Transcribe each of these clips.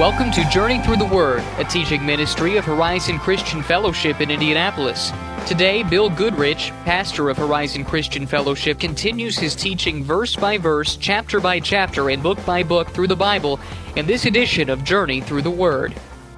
Welcome to Journey Through the Word, a teaching ministry of Horizon Christian Fellowship in Indianapolis. Today, Bill Goodrich, pastor of Horizon Christian Fellowship, continues his teaching verse by verse, chapter by chapter, and book by book through the Bible in this edition of Journey Through the Word.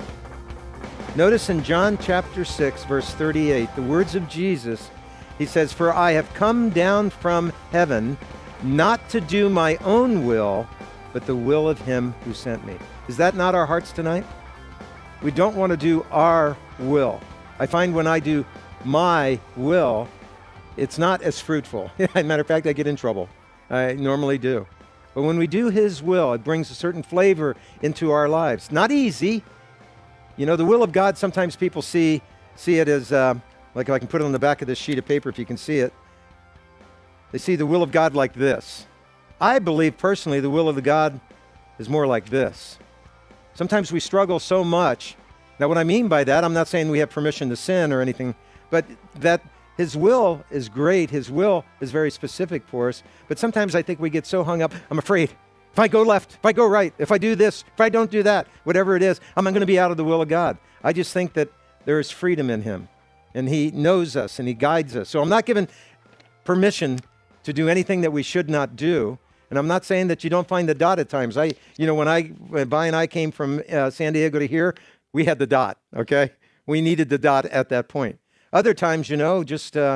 Notice in John chapter 6, verse 38, the words of Jesus. He says, "For I have come down from heaven, not to do my own will, but the will of him who sent me." Is that not our hearts tonight? We don't want to do our will. I find when I do my will, it's not as fruitful. Matter of fact, I get in trouble. I normally do. But when we do his will, it brings a certain flavor into our lives. Not easy. You know, the will of God, sometimes people see it as, like if I can put it on the back of this sheet of paper if you can see it. They see the will of God like this. I believe personally the will of the God is more like this. Sometimes we struggle so much. Now, what I mean by that, I'm not saying we have permission to sin or anything, but that his will is great. His will is very specific for us. But sometimes I think we get so hung up, I'm afraid. If I go left, if I go right, if I do this, if I don't do that, whatever it is, I'm going to be out of the will of God. I just think that there is freedom in him, and he knows us, and he guides us. So I'm not given permission to do anything that we should not do. And I'm not saying that you don't find the dot at times. When Vi and I came from San Diego to here, we had the dot, okay? We needed the dot at that point. Other times, are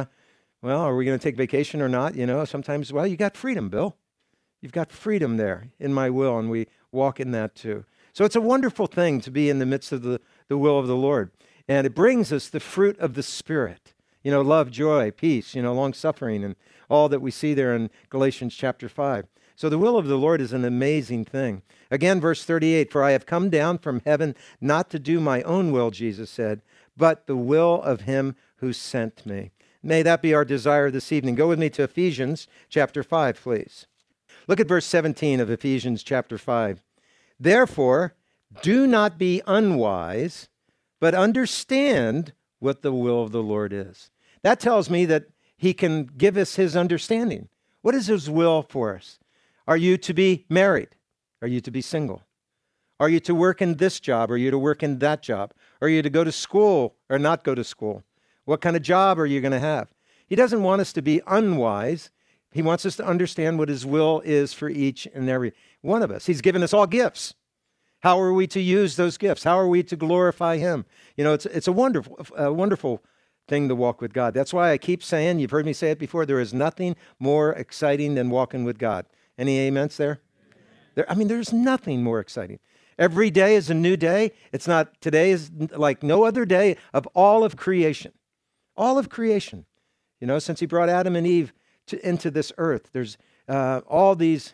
we going to take vacation or not? Sometimes, you got freedom, Bill. You've got freedom there in my will, and we walk in that too. So it's a wonderful thing to be in the midst of the will of the Lord. And it brings us the fruit of the Spirit. Love, joy, peace, long-suffering, and all that we see there in Galatians chapter 5. So the will of the Lord is an amazing thing. Again, verse 38, "For I have come down from heaven not to do my own will," Jesus said, "but the will of him who sent me." May that be our desire this evening. Go with me to Ephesians chapter 5, please. Look at verse 17 of Ephesians chapter 5. "Therefore, do not be unwise, but understand what the will of the Lord is." That tells me that he can give us his understanding. What is his will for us? Are you to be married? Are you to be single? Are you to work in this job? Are you to work in that job? Are you to go to school or not go to school? What kind of job are you going to have? He doesn't want us to be unwise. He wants us to understand what his will is for each and every one of us. He's given us all gifts. How are we to use those gifts? How are we to glorify him? It's a wonderful thing to walk with God. That's why I keep saying, you've heard me say it before, there is nothing more exciting than walking with God. Any amens there? There's nothing more exciting. Every day is a new day. Today is like no other day of all of creation. All of creation. Since he brought Adam and Eve into this earth, there's all these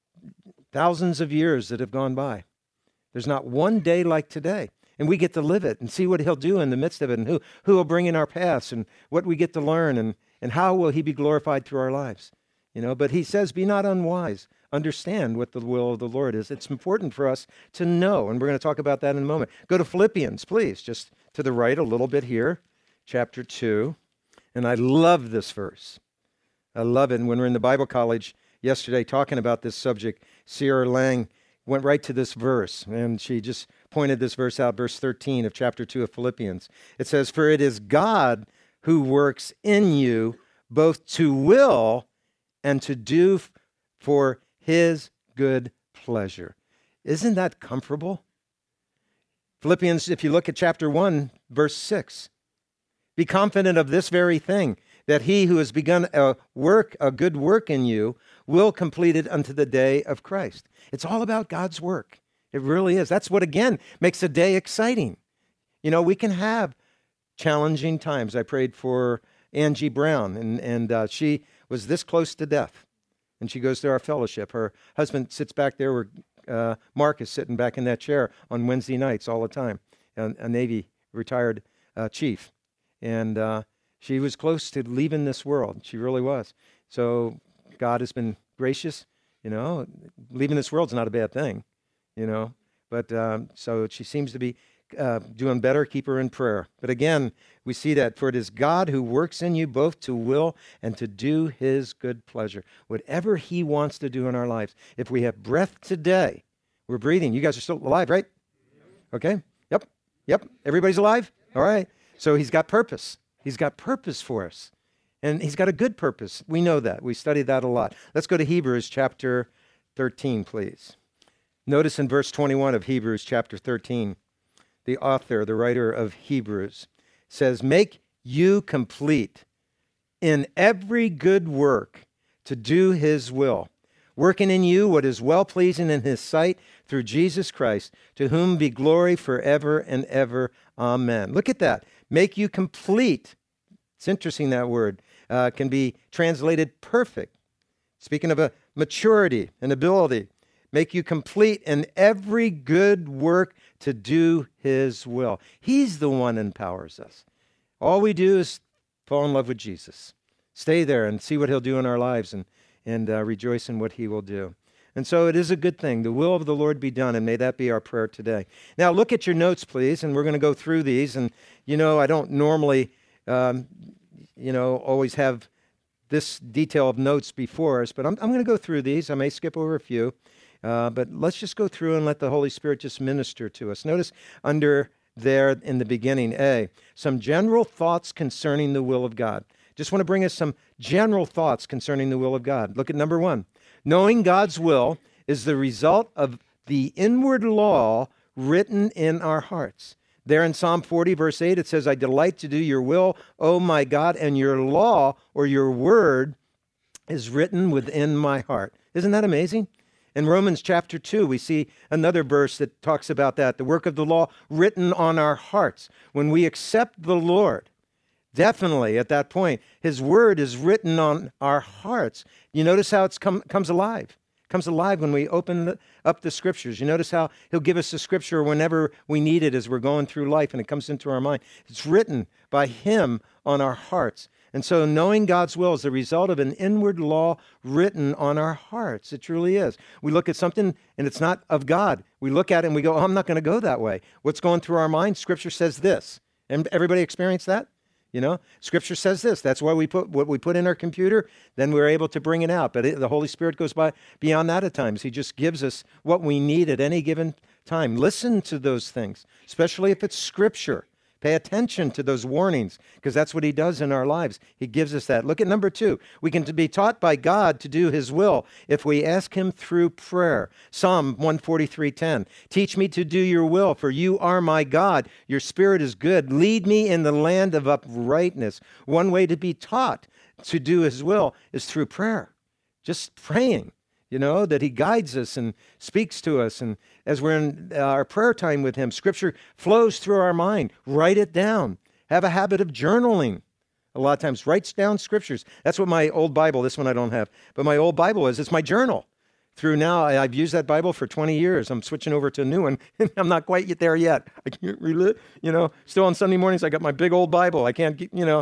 thousands of years that have gone by. There's not one day like today. And we get to live it and see what he'll do in the midst of it, and who will bring in our paths, and what we get to learn, and how will he be glorified through our lives. But he says, be not unwise. Understand what the will of the Lord is. It's important for us to know, and we're going to talk about that in a moment. Go to Philippians, please, just to the right a little bit here, chapter 2. And I love this verse. I love it. And when we were in the Bible college yesterday talking about this subject, Sierra Lang went right to this verse, and she just pointed this verse out, verse 13 of chapter 2 of Philippians. It says, "For it is God who works in you both to will and to do for his good pleasure." Isn't that comfortable? Philippians, if you look at chapter 1, verse 6, "Be confident of this very thing, that he who has begun a good work in you, will complete it unto the day of Christ." It's all about God's work. It really is. That's what, again, makes a day exciting. We can have challenging times. I prayed for Angie Brown, and she was this close to death. And she goes to our fellowship. Her husband sits back there where Mark is sitting back in that chair on Wednesday nights all the time, a Navy retired chief. And she was close to leaving this world. She really was. So God has been gracious. Leaving this world's not a bad thing, But so she seems to be doing better. Keep her in prayer. But again, we see that, "For it is God who works in you both to will and to do his good pleasure." Whatever he wants to do in our lives. If we have breath today, we're breathing. You guys are still alive, right? Okay? Yep. Everybody's alive? All right. So he's got purpose. He's got purpose for us. And he's got a good purpose. We know that. We studied that a lot. Let's go to Hebrews chapter 13, please. Notice in verse 21 of Hebrews chapter 13, the author, the writer of Hebrews, says, make you complete in every good work to do his will, working in you what is well-pleasing in his sight through Jesus Christ, to whom be glory forever and ever. Amen. Look at that. Make you complete. It's interesting, that word can be translated perfect. Speaking of a maturity and ability, make you complete in every good work to do his will. He's the one that empowers us. All we do is fall in love with Jesus. Stay there and see what he'll do in our lives and rejoice in what he will do. And so it is a good thing. The will of the Lord be done, and may that be our prayer today. Now look at your notes, please, and we're going to go through these. And, I don't normally, always have this detail of notes before us, but I'm going to go through these. I may skip over a few, but let's just go through and let the Holy Spirit just minister to us. Notice under there in the beginning, A, some general thoughts concerning the will of God. Just want to bring us some general thoughts concerning the will of God. Look at number 1. Knowing God's will is the result of the inward law written in our hearts. There in Psalm 40, verse 8, it says, I delight to do your will, O my God, and your law or your word is written within my heart. Isn't that amazing? In Romans chapter 2, we see another verse that talks about that, the work of the law written on our hearts. When we accept the Lord, definitely at that point, his word is written on our hearts. You notice how it comes alive. It comes alive when we open up the scriptures. You notice how he'll give us the scripture whenever we need it as we're going through life, and it comes into our mind. It's written by him on our hearts. And so knowing God's will is the result of an inward law written on our hearts. It truly is. We look at something and it's not of God. We look at it and we go, I'm not going to go that way. What's going through our mind? Scripture says this. And everybody experience that? Scripture says this. That's why we put what we put in our computer, then we're able to bring it out. But the Holy Spirit goes beyond that at times. He just gives us what we need at any given time. Listen to those things, especially if it's Scripture. Pay attention to those warnings, because that's what he does in our lives. He gives us that. Look at number 2. We can be taught by God to do his will if we ask him through prayer. Psalm 143:10. Teach me to do your will, for you are my God. Your spirit is good. Lead me in the land of uprightness. One way to be taught to do his will is through prayer. Just praying. That he guides us and speaks to us. And as we're in our prayer time with him, Scripture flows through our mind. Write it down. Have a habit of journaling. A lot of times, writes down Scriptures. That's what my old Bible, this one I don't have, but my old Bible is. It's my journal. Through now, I've used that Bible for 20 years. I'm switching over to a new one, and I'm not quite there yet. I can't read it. Still on Sunday mornings, I got my big old Bible. I can't,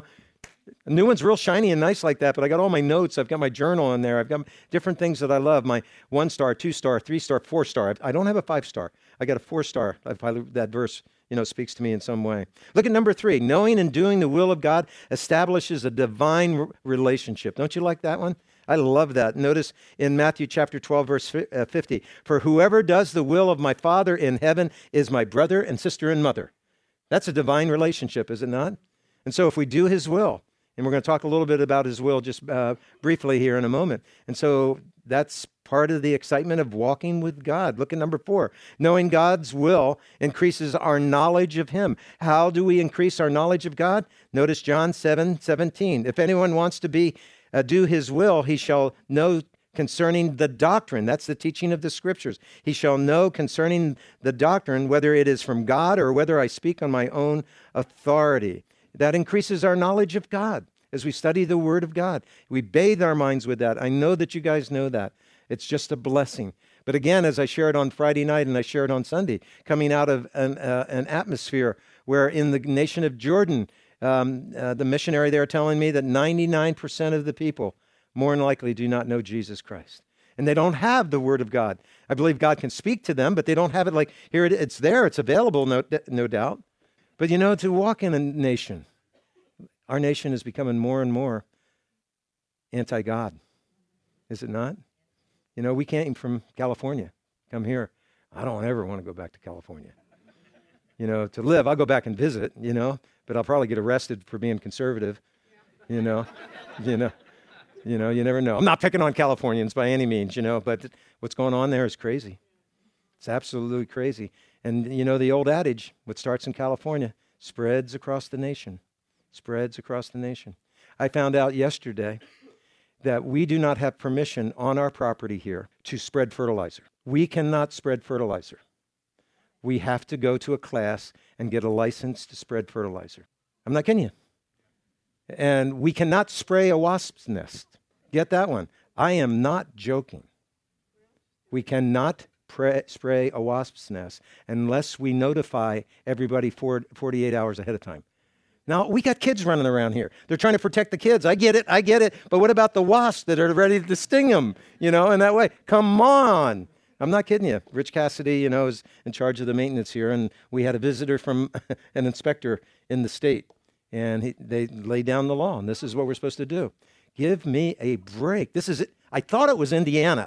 a new one's real shiny and nice like that, but I got all my notes. I've got my journal in there. I've got different things that I love. My 1-star, 2-star, 3-star, 4-star. I don't have a 5-star. I got a 4-star. That verse, speaks to me in some way. Look at number 3. Knowing and doing the will of God establishes a divine relationship. Don't you like that one? I love that. Notice in Matthew chapter 12, verse 50, for whoever does the will of my Father in heaven is my brother and sister and mother. That's a divine relationship, is it not? And so if we do his will, and we're going to talk a little bit about his will just briefly here in a moment. And so that's part of the excitement of walking with God. Look at number 4. Knowing God's will increases our knowledge of him. How do we increase our knowledge of God? Notice John 7:17. If anyone wants to do his will, he shall know concerning the doctrine. That's the teaching of the Scriptures. He shall know concerning the doctrine whether it is from God or whether I speak on my own authority. That increases our knowledge of God as we study the Word of God. We bathe our minds with that. I know that you guys know that. It's just a blessing. But again, as I shared on Friday night and I shared on Sunday, coming out of an atmosphere where in the nation of Jordan, the missionary there telling me that 99% of the people more than likely do not know Jesus Christ. And they don't have the Word of God. I believe God can speak to them, but they don't have it like, here it's there, it's available, no doubt. But to walk in a nation, our nation is becoming more and more anti-God, is it not? We came from California, come here. I don't ever want to go back to California. to live. I'll go back and visit, but I'll probably get arrested for being conservative, you know, you never know. I'm not picking on Californians by any means, but what's going on there is crazy. It's absolutely crazy. And, the old adage, what starts in California spreads across the nation, spreads across the nation. I found out yesterday that we do not have permission on our property here to spread fertilizer. We cannot spread fertilizer. We have to go to a class and get a license to spread fertilizer. I'm not kidding you. And we cannot spray a wasp's nest. Get that one. I am not joking. We cannot spray a wasp's nest unless we notify everybody 48 hours ahead of time. Now, we got kids running around here. They're trying to protect the kids. I get it. But what about the wasps that are ready to sting them, in that way? Come on. I'm not kidding you. Rich Cassidy, is in charge of the maintenance here, and we had a visitor from an inspector in the state, and they laid down the law, and this is what we're supposed to do. Give me a break. This is it. I thought it was Indiana.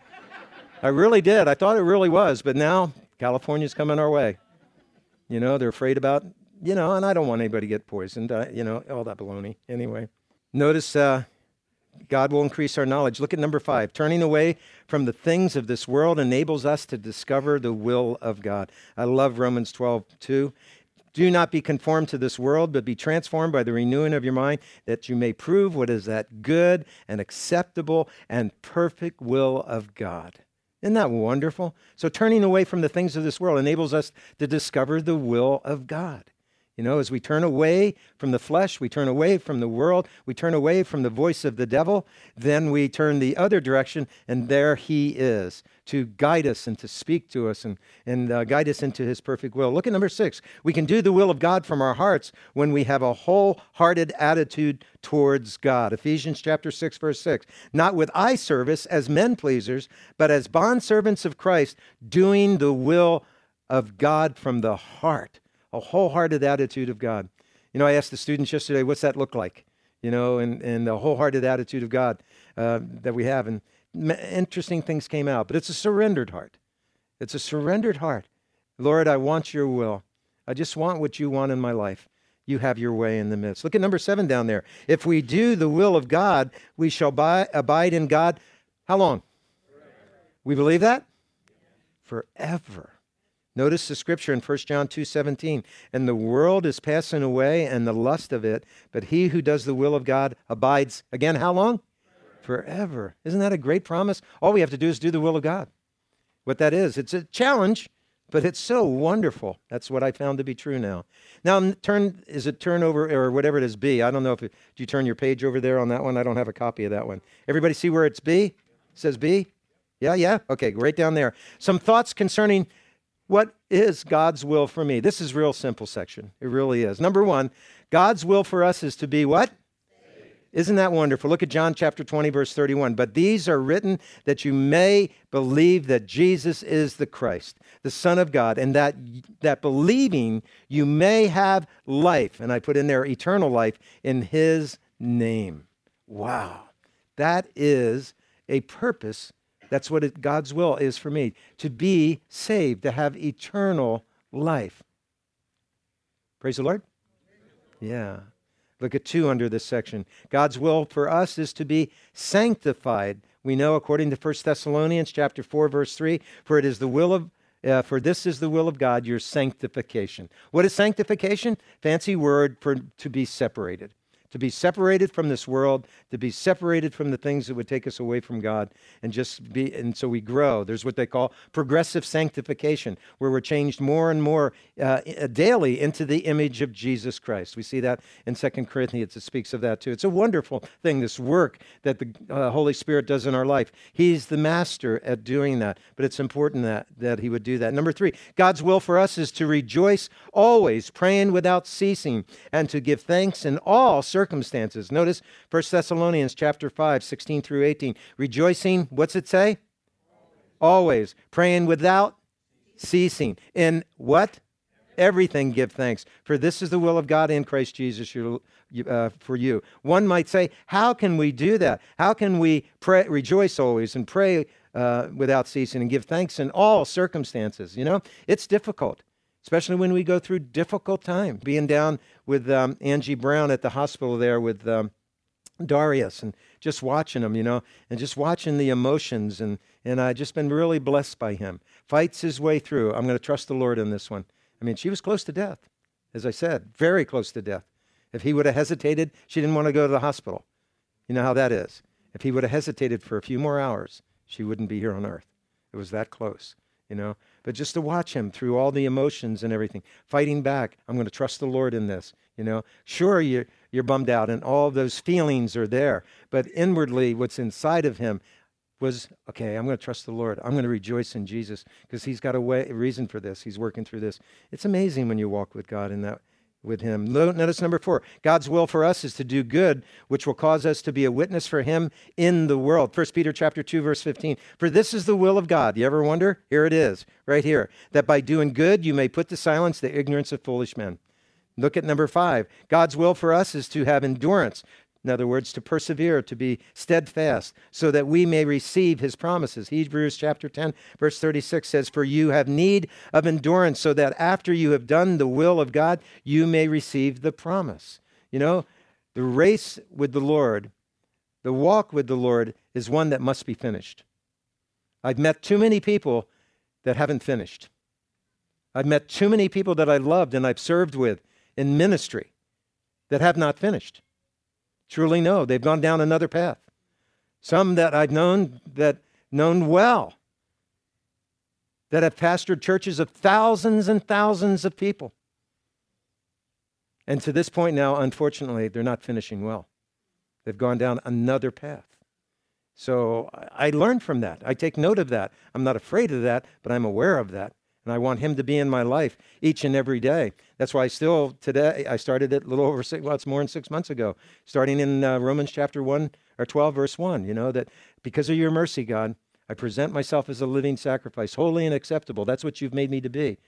I really did. I thought it really was, but now California's coming our way. They're afraid about, and I don't want anybody to get poisoned, all that baloney. Anyway, notice God will increase our knowledge. Look at number 5. Turning away from the things of this world enables us to discover the will of God. I love Romans 12:2. Do not be conformed to this world, but be transformed by the renewing of your mind, that you may prove what is that good and acceptable and perfect will of God. Isn't that wonderful? So turning away from the things of this world enables us to discover the will of God. As we turn away from the flesh, we turn away from the world, we turn away from the voice of the devil, then we turn the other direction, and there he is to guide us and to speak to us and guide us into his perfect will. Look at number 6. We can do the will of God from our hearts when we have a wholehearted attitude towards God. Ephesians chapter 6, verse 6. Not with eye service as men pleasers, but as bondservants of Christ, doing the will of God from the heart. A wholehearted attitude of God. I asked the students yesterday, what's that look like? And the wholehearted attitude of God that we have. And interesting things came out. But it's a surrendered heart. It's a surrendered heart. Lord, I want your will. I just want what you want in my life. You have your way in the midst. Look at number 7 down there. If we do the will of God, we shall abide in God. How long? Forever. We believe that? Forever. Notice the scripture in 1 John 2:17. And the world is passing away and the lust of it, but he who does the will of God abides, again, how long? Forever. Isn't that a great promise? All we have to do is do the will of God. What that is, it's a challenge, but it's so wonderful. That's what I found to be true now. Now, is it turn over, or whatever it is, B? I don't know if do you turn your page over there on that one? I don't have a copy of that one. Everybody see where it's B? It says B? Yeah? Okay, right down there. Some thoughts concerning what is God's will for me? This is real simple section. It really is. Number 1, God's will for us is to be what? Saved. Isn't that wonderful? Look at John chapter 20, verse 31. But these are written that you may believe that Jesus is the Christ, the Son of God, and that believing you may have life. And I put in there eternal life in his name. Wow. That is a purpose. That's what God's will is for me, to be saved, to have eternal life. Praise the Lord. Yeah. Look at 2 under this section. God's will for us is to be sanctified. We know, according to 1 Thessalonians chapter 4, verse 3, for this is the will of God, your sanctification. What is sanctification? Fancy word for to be separated. To be separated from this world, to be separated from the things that would take us away from God, and so we grow. There's what they call progressive sanctification, where we're changed more and more daily into the image of Jesus Christ. We see that in 2 Corinthians. It speaks of that too. It's a wonderful thing, this work that the Holy Spirit does in our life. He's the master at doing that, but it's important that he would do that. Number 3, God's will for us is to rejoice always, praying without ceasing, and to give thanks in all circumstances. Notice 1 Thessalonians chapter 5, 16 through 18. Rejoicing, what's it say? Always. Praying without ceasing. In what? Everything give thanks. For this is the will of God in Christ Jesus for you. One might say, how can we do that? How can we rejoice always and pray without ceasing and give thanks in all circumstances? It's difficult. especially when we go through difficult time. Being down with Angie Brown at the hospital there with Darius, and just watching him, and just watching the emotions, and I just been really blessed by him. Fights his way through. I'm going to trust the Lord in this one. I mean, she was close to death, as I said, very close to death. If he would have hesitated, she didn't want to go to the hospital. You know how that is. If he would have hesitated for a few more hours, she wouldn't be here on earth. It was that close, But just to watch him through all the emotions and everything, fighting back, I'm going to trust the Lord in this, Sure, you're bummed out and all those feelings are there, but inwardly what's inside of him was, okay, I'm going to trust the Lord. I'm going to rejoice in Jesus because he's got a reason for this. He's working through this. It's amazing when you walk with God in that, with him. Notice number 4, God's will for us is to do good, which will cause us to be a witness for him in the world. 1 Peter chapter 2, verse 15. For this is the will of God. You ever wonder? Here it is, right here. That by doing good, you may put to silence the ignorance of foolish men. Look at number 5. God's will for us is to have endurance. In other words, to persevere, to be steadfast, so that we may receive his promises. Hebrews chapter 10, verse 36 says, for you have need of endurance, so that after you have done the will of God, you may receive the promise. The race with the Lord, the walk with the Lord is one that must be finished. I've met too many people that haven't finished. I've met too many people that I loved and I've served with in ministry that have not finished. Truly no, they've gone down another path. Some that I've known well, that have pastored churches of thousands and thousands of people. And to this point now, unfortunately, they're not finishing well. They've gone down another path. So I learned from that. I take note of that. I'm not afraid of that, but I'm aware of that. And I want him to be in my life each and every day. That's why today, I started it a little over it's more than 6 months ago, starting in Romans chapter 1 or 12, verse 1, that because of your mercy, God, I present myself as a living sacrifice, holy and acceptable. That's what you've made me to be,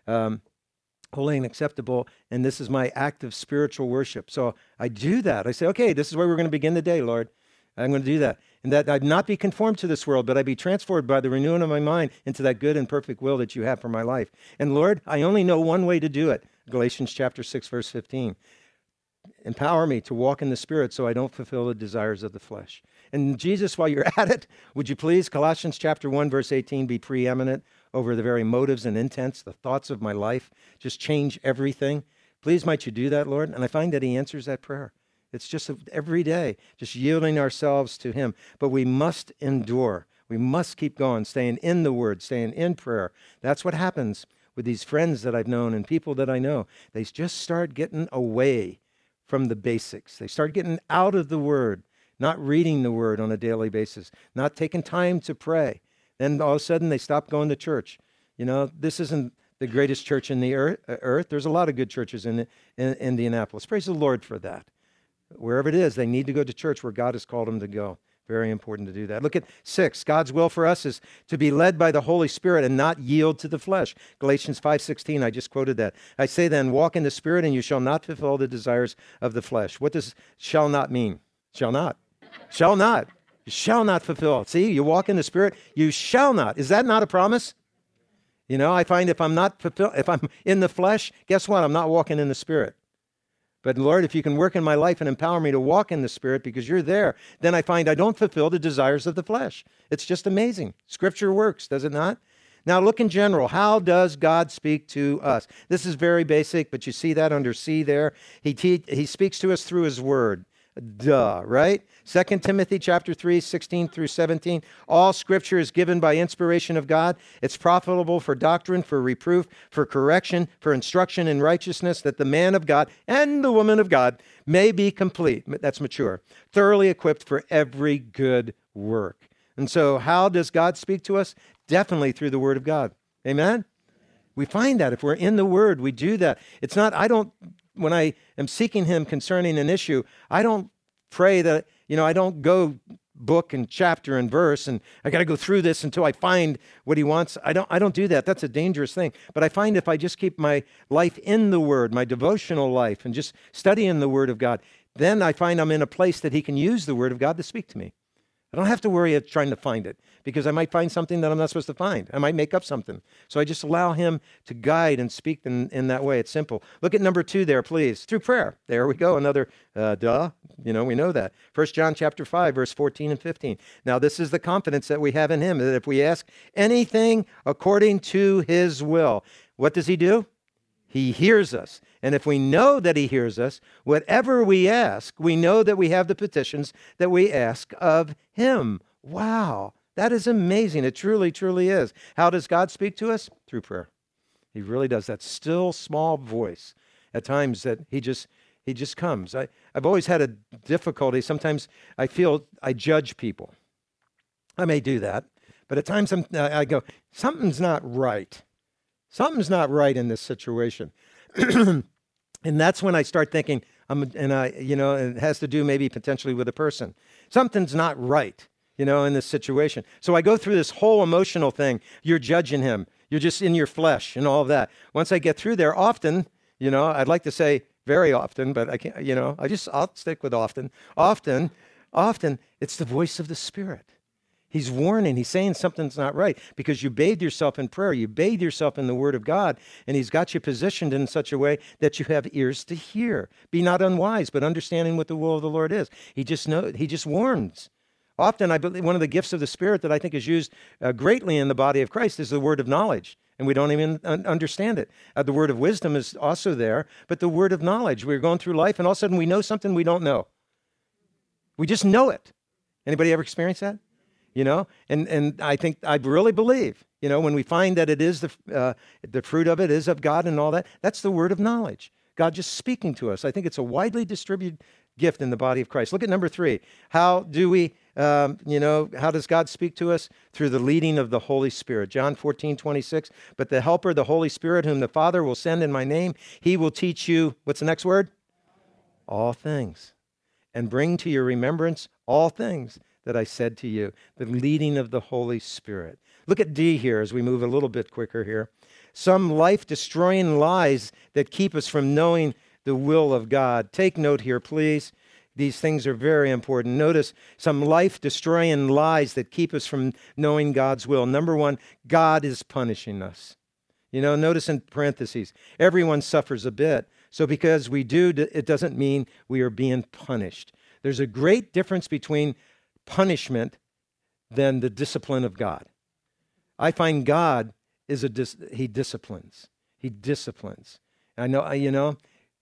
holy and acceptable. And this is my act of spiritual worship. So I do that. I say, okay, this is where we're going to begin the day, Lord. I'm going to do that. And that I'd not be conformed to this world, but I'd be transformed by the renewing of my mind into that good and perfect will that you have for my life. And Lord, I only know one way to do it. Galatians chapter 6, verse 15. Empower me to walk in the Spirit so I don't fulfill the desires of the flesh. And Jesus, while you're at it, would you please, Colossians chapter 1, verse 18, be preeminent over the very motives and intents, the thoughts of my life. Just change everything. Please, might you do that, Lord? And I find that he answers that prayer. It's just every day, just yielding ourselves to him. But we must endure. We must keep going, staying in the Word, staying in prayer. That's what happens with these friends that I've known and people that I know. They just start getting away from the basics. They start getting out of the Word, not reading the Word on a daily basis, not taking time to pray. Then all of a sudden they stop going to church. This isn't the greatest church in the earth. There's a lot of good churches in Indianapolis. Praise the Lord for that. Wherever it is, they need to go to church where God has called them to go. Very important to do that. Look at 6. God's will for us is to be led by the Holy Spirit and not yield to the flesh. Galatians 5:16, I just quoted that. I say then, walk in the Spirit and you shall not fulfill the desires of the flesh. What does shall not mean? Shall not. Shall not. You shall not fulfill. See, you walk in the Spirit, you shall not. Is that not a promise? I find if I'm in the flesh, guess what? I'm not walking in the Spirit. But Lord, if you can work in my life and empower me to walk in the Spirit because you're there, then I find I don't fulfill the desires of the flesh. It's just amazing. Scripture works, does it not? Now look in general. How does God speak to us? This is very basic, but you see that under C there. He speaks to us through his word. Duh, right? 2 Timothy chapter 3, 16 through 17. All scripture is given by inspiration of God. It's profitable for doctrine, for reproof, for correction, for instruction in righteousness, that the man of God and the woman of God may be complete. That's mature. Thoroughly equipped for every good work. And so how does God speak to us? Definitely through the word of God. Amen? We find that if we're in the word, we do that. It's not, when I am seeking him concerning an issue, I don't pray that, I don't go book and chapter and verse and I got to go through this until I find what he wants. I don't do that. That's a dangerous thing. But I find if I just keep my life in the word, my devotional life, and just studying the word of God, then I find I'm in a place that he can use the word of God to speak to me. I don't have to worry of trying to find it because I might find something that I'm not supposed to find. I might make up something. So I just allow him to guide and speak in that way. It's simple. Look at number 2 there, please. Through prayer. There we go. Another duh. We know that. 1 John chapter 5, verse 14 and 15. Now, this is the confidence that we have in him, that if we ask anything according to his will, what does he do? He hears us. And if we know that he hears us, whatever we ask, we know that we have the petitions that we ask of him. Wow, that is amazing. It truly, truly is. How does God speak to us? Through prayer. He really does. That still small voice at times that he just comes. I've always had a difficulty. Sometimes I feel I judge people. I may do that. But at times I go, something's not right. Something's not right in this situation. And that's when I start thinking, it has to do maybe potentially with a person. Something's not right, in this situation. So I go through this whole emotional thing. You're judging him. You're just in your flesh and all of that. Once I get through there, often, I'd like to say very often, but I can't, I'll stick with often. Often, it's the voice of the Spirit. He's warning, he's saying something's not right because you bathe yourself in prayer, you bathe yourself in the Word of God, and he's got you positioned in such a way that you have ears to hear. Be not unwise, but understanding what the will of the Lord is. He just warns. Often, I believe one of the gifts of the Spirit that I think is used greatly in the body of Christ is the word of knowledge, and we don't even understand it. The word of wisdom is also there, but the word of knowledge. We're going through life, and all of a sudden we know something we don't know. We just know it. Anybody ever experienced that? And I really believe, when we find that it is the fruit of it is of God and all that, that's the word of knowledge. God just speaking to us. I think it's a widely distributed gift in the body of Christ. Look at number 3. How do we, how does God speak to us? Through the leading of the Holy Spirit. John 14:26. But the Helper, the Holy Spirit, whom the Father will send in my name, he will teach you, what's the next word? All things. And bring to your remembrance all things that I said to you, the leading of the Holy Spirit. Look at D here as we move a little bit quicker here. Some life-destroying lies that keep us from knowing the will of God. Take note here, please. These things are very important. Notice some life-destroying lies that keep us from knowing God's will. Number 1, God is punishing us. Notice in parentheses, everyone suffers a bit. So because we do, it doesn't mean we are being punished. There's a great difference between punishment than the discipline of God. I find God he disciplines. He disciplines. I know,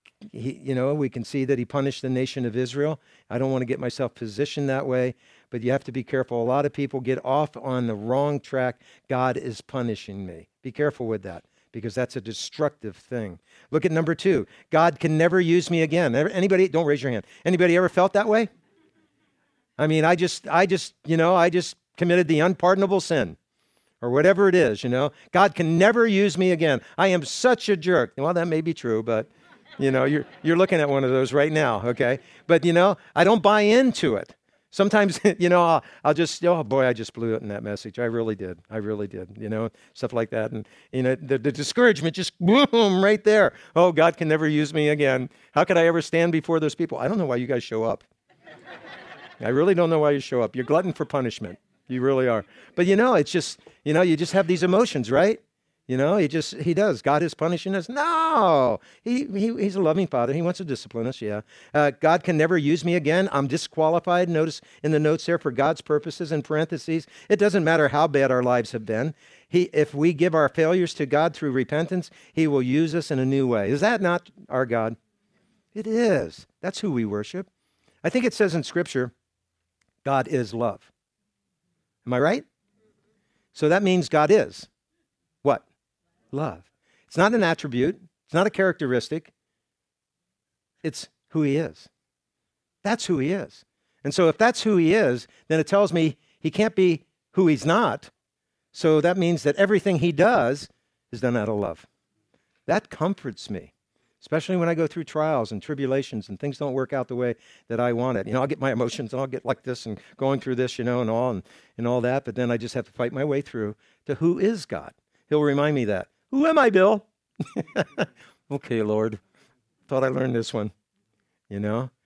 we can see that he punished the nation of Israel. I don't want to get myself positioned that way, but you have to be careful. A lot of people get off on the wrong track. God is punishing me. Be careful with that because that's a destructive thing. Look at number 2. God can never use me again. Anybody, don't raise your hand. Anybody ever felt that way? I mean, I just committed the unpardonable sin or whatever it is, God can never use me again. I am such a jerk. Well, that may be true, but, you're looking at one of those right now, okay? But, I don't buy into it. Sometimes, I'll just, oh boy, I just blew it in that message. I really did, stuff like that. And, the discouragement just, boom, right there. Oh, God can never use me again. How could I ever stand before those people? I don't know why you guys show up. I really don't know why you show up. You're glutton for punishment. You really are. But it's just, you just have these emotions, right? He does. God is punishing us. No, he's a loving Father. He wants to discipline us, yeah. God can never use me again. I'm disqualified. Notice in the notes there, for God's purposes, in parentheses. It doesn't matter how bad our lives have been. If we give our failures to God through repentance, he will use us in a new way. Is that not our God? It is. That's who we worship. I think it says in Scripture, God is love. Am I right? So that means God is what? Love. It's not an attribute. It's not a characteristic. It's who he is. That's who he is. And so if that's who he is, then it tells me he can't be who he's not. So that means that everything he does is done out of love. That comforts me. Especially when I go through trials and tribulations and things don't work out the way that I want it. I'll get my emotions and I'll get like this and going through this, and all that. But then I just have to fight my way through to who is God. He'll remind me that. Who am I, Bill? Okay, Lord. Thought I learned this one.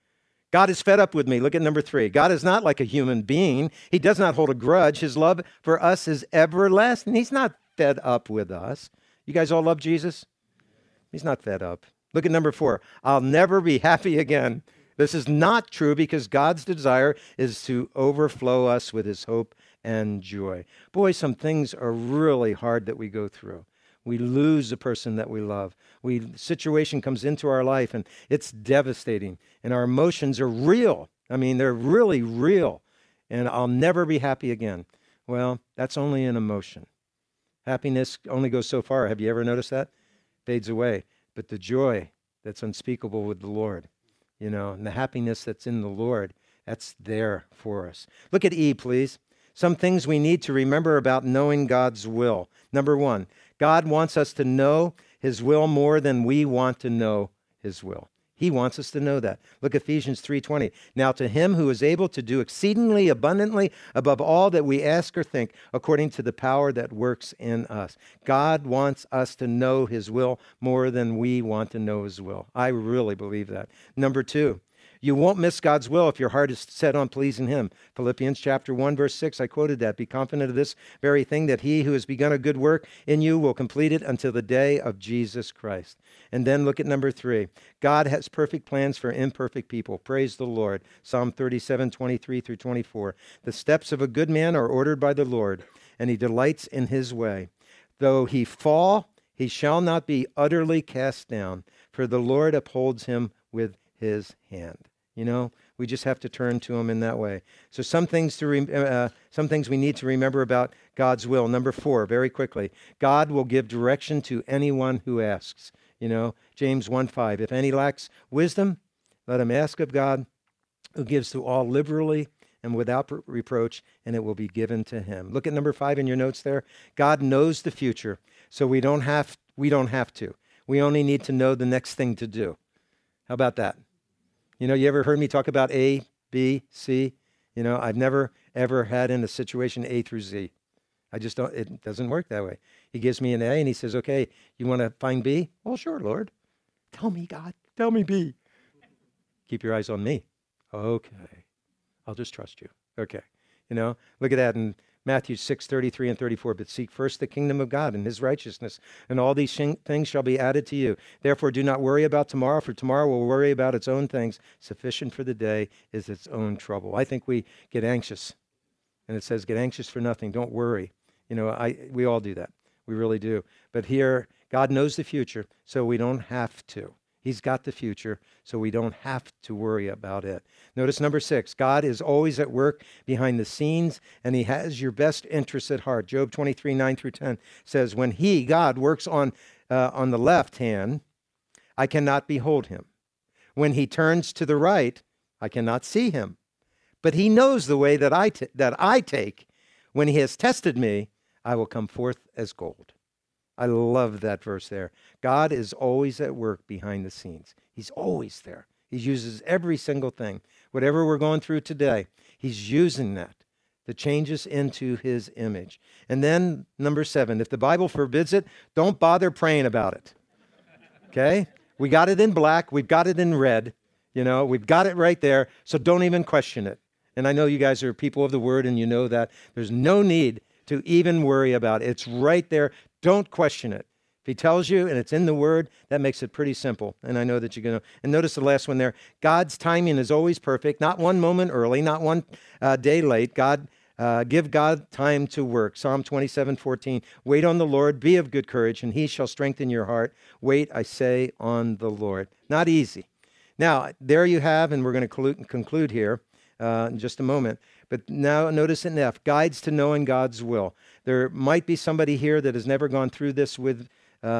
God is fed up with me. Look at number 3. God is not like a human being. He does not hold a grudge. His love for us is everlasting. He's not fed up with us. You guys all love Jesus? He's not fed up. Look at number 4. I'll never be happy again. This is not true because God's desire is to overflow us with his hope and joy. Boy, some things are really hard that we go through. We lose a person that we love. Situation comes into our life and it's devastating. And our emotions are real. I mean, they're really real. And I'll never be happy again. Well, that's only an emotion. Happiness only goes so far. Have you ever noticed that? Fades away. But the joy that's unspeakable with the Lord, and the happiness that's in the Lord, that's there for us. Look at E, please. Some things we need to remember about knowing God's will. Number 1, God wants us to know his will more than we want to know his will. He wants us to know that. Look at Ephesians 3:20. Now to him who is able to do exceedingly abundantly above all that we ask or think, according to the power that works in us. God wants us to know his will more than we want to know his will. I really believe that. Number 2, you won't miss God's will if your heart is set on pleasing him. Philippians chapter 1, verse 6, I quoted that. Be confident of this very thing, that he who has begun a good work in you will complete it until the day of Jesus Christ. And then look at number 3. God has perfect plans for imperfect people. Praise the Lord. Psalm 37, 23 through 24. The steps of a good man are ordered by the Lord, and he delights in his way. Though he fall, he shall not be utterly cast down, for the Lord upholds him with his hand. We just have to turn to him in that way. So some things we need to remember about God's will. Number 4, very quickly, God will give direction to anyone who asks. James 1:5, if any lacks wisdom, let him ask of God, who gives to all liberally and without reproach, and it will be given to him. Look at number 5 in your notes there. God knows the future, so we don't have to. We only need to know the next thing to do. How about that? You ever heard me talk about A, B, C? I've never, ever had in a situation A through Z. I just don't, it doesn't work that way. He gives me an A and he says, okay, you want to find B? Well, sure, Lord. Tell me, God. Tell me B. Keep your eyes on me. Okay. I'll just trust you. Okay. Look at that in Matthew 6:33 and 34. But seek first the kingdom of God and his righteousness, and all these things shall be added to you. Therefore, do not worry about tomorrow, for tomorrow will worry about its own things. Sufficient for the day is its own trouble. I think we get anxious, and it says, get anxious for nothing. Don't worry. We all do that. We really do. But here, God knows the future, so we don't have to. He's got the future, so we don't have to worry about it. Notice number 6, God is always at work behind the scenes, and he has your best interests at heart. Job 23, 9 through 10 says, when he, God, works on the left hand, I cannot behold him. When he turns to the right, I cannot see him. But he knows the way that I take. When he has tested me, I will come forth as gold. I love that verse there. God is always at work behind the scenes. He's always there. He uses every single thing. Whatever we're going through today, he's using that to change us into his image. And then number 7, if the Bible forbids it, don't bother praying about it. Okay? We got it in black. We've got it in red. We've got it right there. So don't even question it. And I know you guys are people of the word and you know that there's no need to even worry about it. It's right there. Don't question it. If he tells you and it's in the word, that makes it pretty simple. And I know that you're going to. And notice the last one there. God's timing is always perfect. Not one moment early, not one day late. Give God time to work. Psalm 27:14. Wait on the Lord. Be of good courage, and he shall strengthen your heart. Wait, I say, on the Lord. Not easy. Now, there you have, and we're going to conclude here in just a moment. But now notice in F, guides to knowing God's will. There might be somebody here that has never gone through this with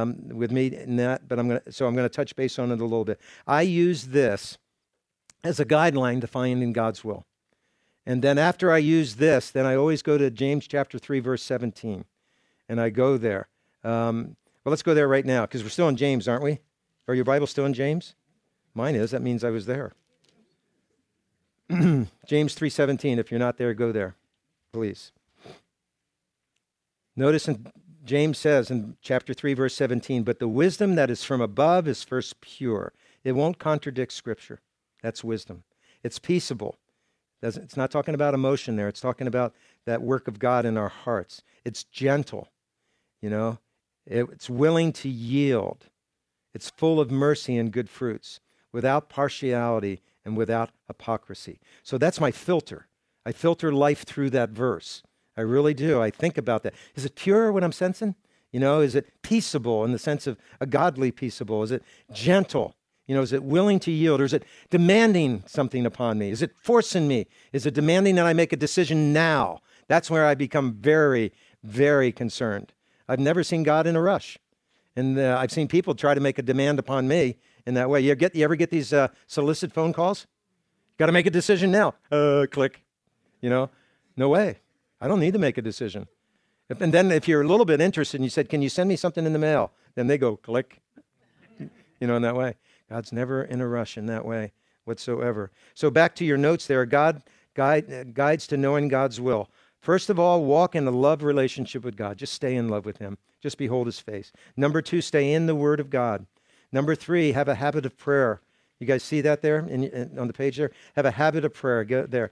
me in that, but I'm going to touch base on it a little bit. I use this as a guideline to finding God's will. And then after I use this, then I always go to James chapter 3, verse 17. And I go there. Well, let's go there right now, because we're still in James, aren't we? Are your Bible still in James? Mine is. That means I was there. James 3:17. If you're not there, go there, please. Notice James says in chapter 3, verse 17, but the wisdom that is from above is first pure. It won't contradict Scripture. That's wisdom. It's peaceable. It's not talking about emotion there. It's talking about that work of God in our hearts. It's gentle, you know. It's willing to yield. It's full of mercy and good fruits, without partiality and without hypocrisy. So that's my filter. I filter life through that verse. I really do. I think about that. Is it pure what I'm sensing? You know, is it peaceable in the sense of a godly peaceable? Is it gentle? You know, is it willing to yield? Or is it demanding something upon me? Is it forcing me? Is it demanding that I make a decision now? That's where I become very, very concerned. I've never seen God in a rush. And I've seen people try to make a demand upon me in that way. You ever get these solicited phone calls? Got to make a decision now. Click. You know, no way. I don't need to make a decision. And then if you're a little bit interested and you said, can you send me something in the mail? Then they go, click. You know, in that way. God's never in a rush in that way whatsoever. So back to your notes there. God guides to knowing God's will. First of all, walk in a love relationship with God. Just stay in love with him. Just behold his face. Number 2, stay in the word of God. Number 3, have a habit of prayer. You guys see that there on the page there? Have a habit of prayer. Go there.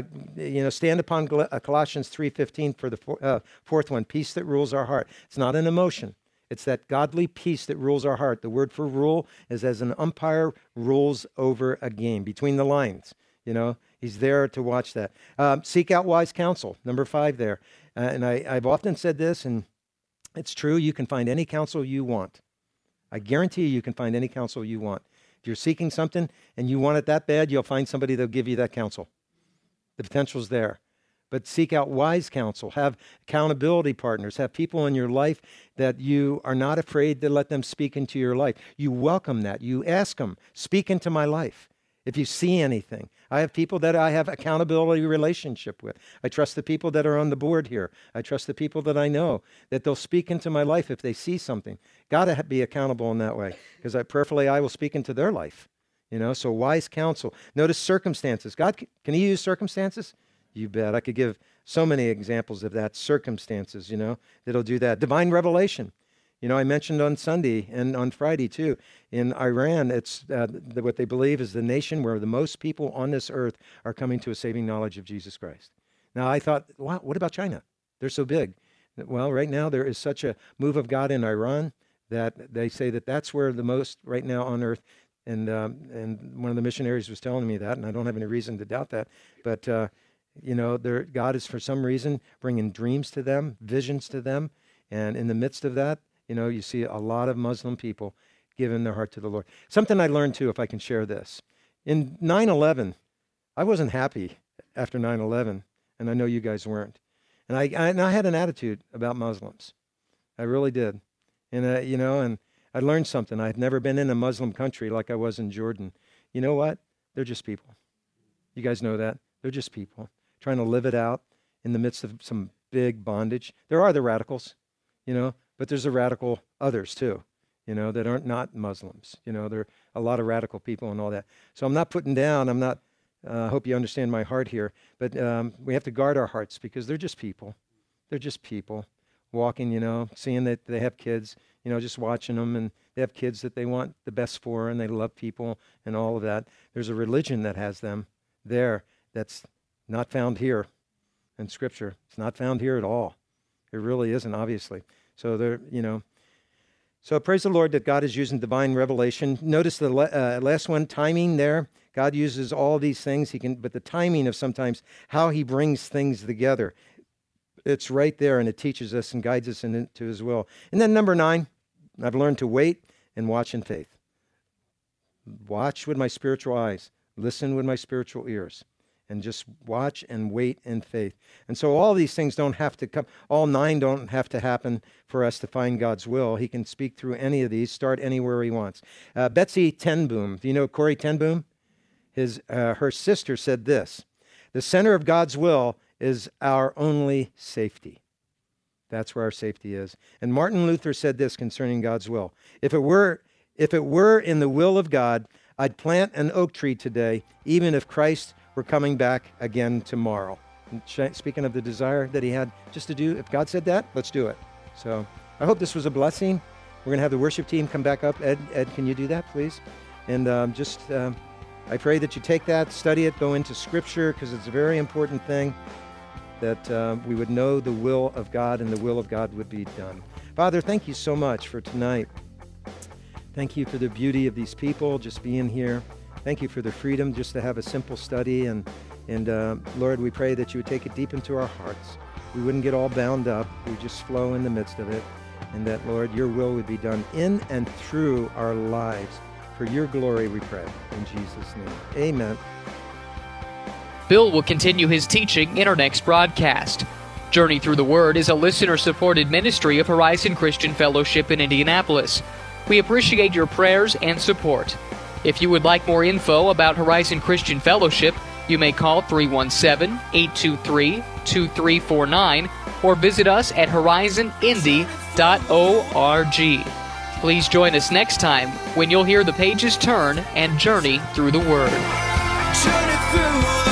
Stand upon Colossians 3:15 for the fourth one, peace that rules our heart. It's not an emotion. It's that godly peace that rules our heart. The word for rule is as an umpire rules over a game, between the lines. You know, he's there to watch that. Seek out wise counsel, number 5 there. And I've often said this, and it's true, you can find any counsel you want. I guarantee you can find any counsel you want. If you're seeking something and you want it that bad, you'll find somebody that'll give you that counsel. The potential's there. But seek out wise counsel. Have accountability partners. Have people in your life that you are not afraid to let them speak into your life. You welcome that. You ask them, speak into my life. If you see anything. I have people that I have accountability relationship with. I trust the people that are on the board here. I trust the people that I know, that they'll speak into my life if they see something. Got to be accountable in that way, because prayerfully I will speak into their life. You know, so wise counsel. Notice circumstances. God, can he use circumstances? You bet. I could give so many examples of that. Circumstances, you know, that'll do that. Divine revelation. You know, I mentioned on Sunday and on Friday too, in Iran, it's what they believe is the nation where the most people on this earth are coming to a saving knowledge of Jesus Christ. Now I thought, wow, what about China? They're so big. Well, right now there is such a move of God in Iran that they say that that's where the most right now on earth. And one of the missionaries was telling me that, and I don't have any reason to doubt that. But, God is for some reason bringing dreams to them, visions to them. And in the midst of that, you know, you see a lot of Muslim people giving their heart to the Lord. Something I learned, too, if I can share this. In 9/11, I wasn't happy after 9/11, and I know you guys weren't. And I had an attitude about Muslims. I really did. And, and I learned something. I had never been in a Muslim country like I was in Jordan. You know what? They're just people. You guys know that. They're just people trying to live it out in the midst of some big bondage. There are the radicals, you know, but there's the radical others too, you know, that aren't not Muslims. You know, there are a lot of radical people and all that. So I'm not putting down, I hope you understand my heart here, but we have to guard our hearts because they're just people. They're just people walking, you know, seeing that they have kids, you know, just watching them, and they have kids that they want the best for, and they love people and all of that. There's a religion that has them there that's not found here in Scripture. It's not found here at all. It really isn't, obviously. So there, you know. So praise the Lord that God is using divine revelation. Notice the last one, timing there. God uses all these things. But the timing of sometimes how he brings things together. It's right there, and it teaches us and guides us into his will. And then number 9, I've learned to wait and watch in faith. Watch with my spiritual eyes. Listen with my spiritual ears. And just watch and wait in faith. And so all these things don't have to come, all 9 don't have to happen for us to find God's will. He can speak through any of these, start anywhere he wants. Betsy ten Boom, do you know Corrie ten Boom? Her sister said this: the center of God's will is our only safety. That's where our safety is. And Martin Luther said this concerning God's will: if it were in the will of God, I'd plant an oak tree today, even if Christ were coming back again tomorrow. And speaking of the desire that he had just to do, if God said that, let's do it. So I hope this was a blessing. We're going to have the worship team come back up. Ed, can you do that, please? And I pray that you take that, study it, go into Scripture, because it's a very important thing, that we would know the will of God and the will of God would be done. Father, thank you so much for tonight. Thank you for the beauty of these people just being here. Thank you for the freedom just to have a simple study. And Lord, we pray that you would take it deep into our hearts. We wouldn't get all bound up. We just flow in the midst of it. And that, Lord, your will would be done in and through our lives. For your glory, we pray. In Jesus' name, amen. Bill will continue his teaching in our next broadcast. Journey Through the Word is a listener-supported ministry of Horizon Christian Fellowship in Indianapolis. We appreciate your prayers and support. If you would like more info about Horizon Christian Fellowship, you may call 317-823-2349 or visit us at horizonindy.org. Please join us next time when you'll hear the pages turn and journey through the Word. Journey through the